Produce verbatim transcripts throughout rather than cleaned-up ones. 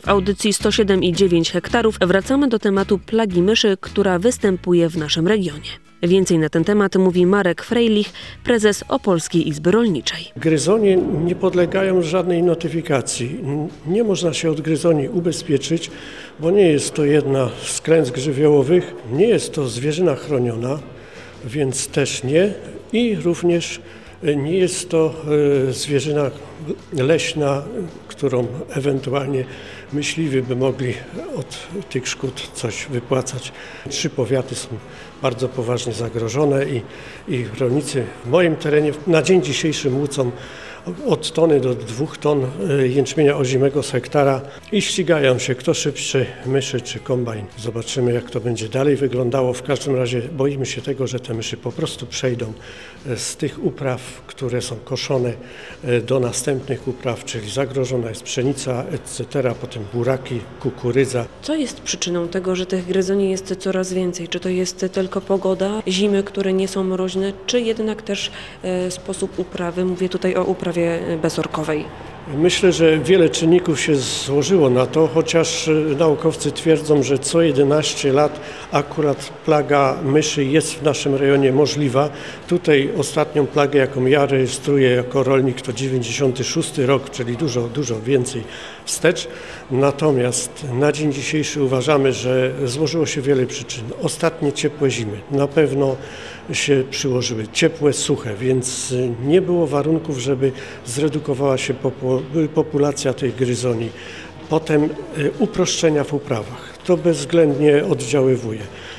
W audycji sto siedem i dziewięć hektarów wracamy do tematu plagi myszy, która występuje w naszym regionie. Więcej na ten temat mówi Marek Frejlich, prezes Opolskiej Izby Rolniczej. Gryzonie nie podlegają żadnej notyfikacji. Nie można się od gryzoni ubezpieczyć, bo nie jest to jedna z klęsk żywiołowych, nie jest to zwierzyna chroniona, więc też nie. I również nie jest to zwierzyna leśna, którą ewentualnie myśliwi by mogli od tych szkód coś wypłacać. Trzy powiaty są bardzo poważnie zagrożone i, i rolnicy w moim terenie na dzień dzisiejszy łucą od tony do dwóch ton jęczmienia ozimego z hektara i ścigają się, kto szybszy, myszy czy kombajn. Zobaczymy, jak to będzie dalej wyglądało. W każdym razie boimy się tego, że te myszy po prostu przejdą z tych upraw, które są koszone, do następnych upraw, czyli zagrożona jest pszenica, et cetera, potem buraki, kukurydza. Co jest przyczyną tego, że tych gryzoni jest coraz więcej? Czy to jest tylko pogoda, zimy, które nie są mroźne, czy jednak też e, sposób uprawy? Mówię tutaj o uprawie bezorkowej. Myślę, że wiele czynników się złożyło na to, chociaż naukowcy twierdzą, że co jedenaście lat akurat plaga myszy jest w naszym rejonie możliwa. Tutaj ostatnią plagę, jaką ja rejestruję jako rolnik, to dziewięćdziesiąty szósty rok, czyli dużo, dużo więcej wstecz. Natomiast na dzień dzisiejszy uważamy, że złożyło się wiele przyczyn. Ostatnie ciepłe zimy na pewno się przyłożyły, ciepłe, suche, więc nie było warunków, żeby zredukowała się populacja tej gryzoni. Potem uproszczenia w uprawach, to bezwzględnie oddziaływuje.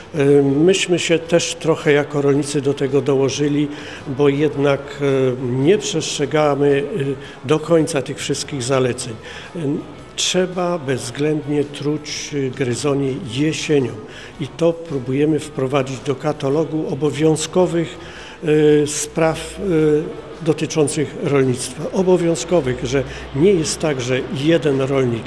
Myśmy się też trochę jako rolnicy do tego dołożyli, bo jednak nie przestrzegamy do końca tych wszystkich zaleceń. Trzeba bezwzględnie truć gryzoni jesienią i to próbujemy wprowadzić do katalogu obowiązkowych spraw dotyczących rolnictwa. Obowiązkowych, że nie jest tak, że jeden rolnik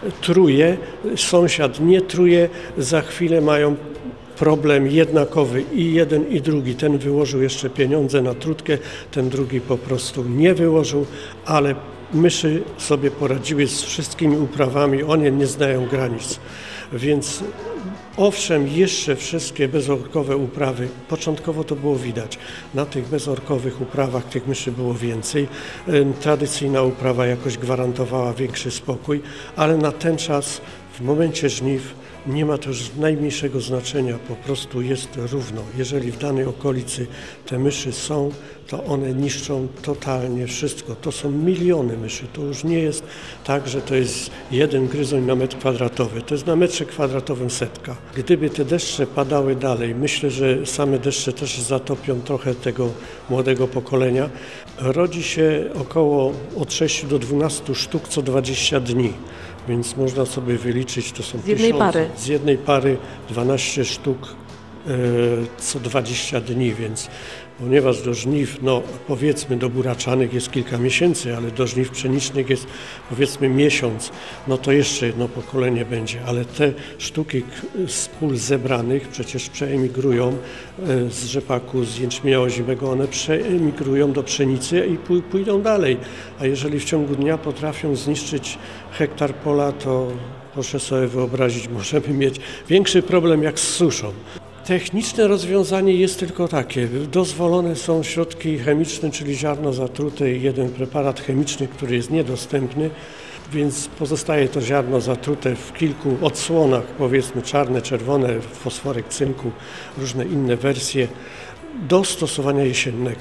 truje, sąsiad nie truje, za chwilę mają problem jednakowy i jeden i drugi. Ten wyłożył jeszcze pieniądze na trutkę, ten drugi po prostu nie wyłożył, ale myszy sobie poradziły z wszystkimi uprawami, one nie znają granic. Więc owszem, jeszcze wszystkie bezorkowe uprawy, początkowo to było widać, na tych bezorkowych uprawach tych myszy było więcej. Tradycyjna uprawa jakoś gwarantowała większy spokój, ale na ten czas, w momencie żniw, nie ma to już najmniejszego znaczenia, po prostu jest równo. Jeżeli w danej okolicy te myszy są, to one niszczą totalnie wszystko. To są miliony myszy, to już nie jest tak, że to jest jeden gryzoń na metr kwadratowy, to jest na metrze kwadratowym setka. Gdyby te deszcze padały dalej, myślę, że same deszcze też zatopią trochę tego młodego pokolenia. Rodzi się około od sześciu do dwunastu sztuk co dwadzieścia dni. Więc można sobie wyliczyć, to są z jednej tysiące, pary. Z jednej pary dwanaście sztuk e, co dwadzieścia dni, więc ponieważ do żniw, no powiedzmy do buraczanych jest kilka miesięcy, ale do żniw pszenicznych jest powiedzmy miesiąc, no to jeszcze jedno pokolenie będzie, ale te sztuki z pól zebranych przecież przeemigrują e, z rzepaku, z jęczmienia ozimego, one przeemigrują do pszenicy i pój- pójdą dalej, a jeżeli w ciągu dnia potrafią zniszczyć hektar pola, to proszę sobie wyobrazić, możemy mieć większy problem jak z suszą. Techniczne rozwiązanie jest tylko takie. Dozwolone są środki chemiczne, czyli ziarno zatrute i jeden preparat chemiczny, który jest niedostępny, więc pozostaje to ziarno zatrute w kilku odsłonach, powiedzmy czarne, czerwone, fosforek cynku, różne inne wersje do stosowania jesiennego.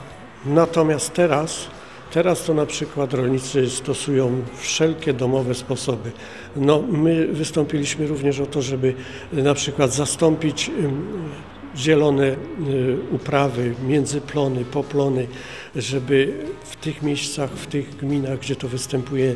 Natomiast teraz Teraz to na przykład rolnicy stosują wszelkie domowe sposoby. No, my wystąpiliśmy również o to, żeby na przykład zastąpić zielone uprawy, międzyplony, poplony, żeby w tych miejscach, w tych gminach, gdzie to występuje,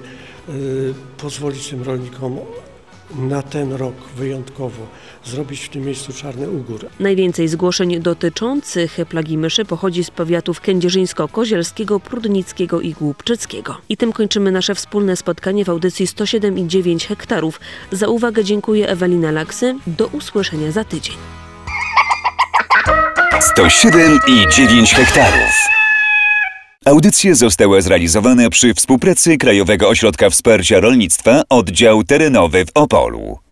pozwolić tym rolnikom na ten rok wyjątkowo zrobić w tym miejscu czarny ugór. Najwięcej zgłoszeń dotyczących plagi myszy pochodzi z powiatów kędzierzyńsko-kozielskiego, prudnickiego i głubczyckiego. I tym kończymy nasze wspólne spotkanie w audycji sto siedem i dziewięć hektarów. Za uwagę dziękuję Ewelina Laksy. Do usłyszenia za tydzień. sto siedem i dziewięć hektarów. Audycje zostały zrealizowane przy współpracy Krajowego Ośrodka Wsparcia Rolnictwa Oddział Terenowy w Opolu.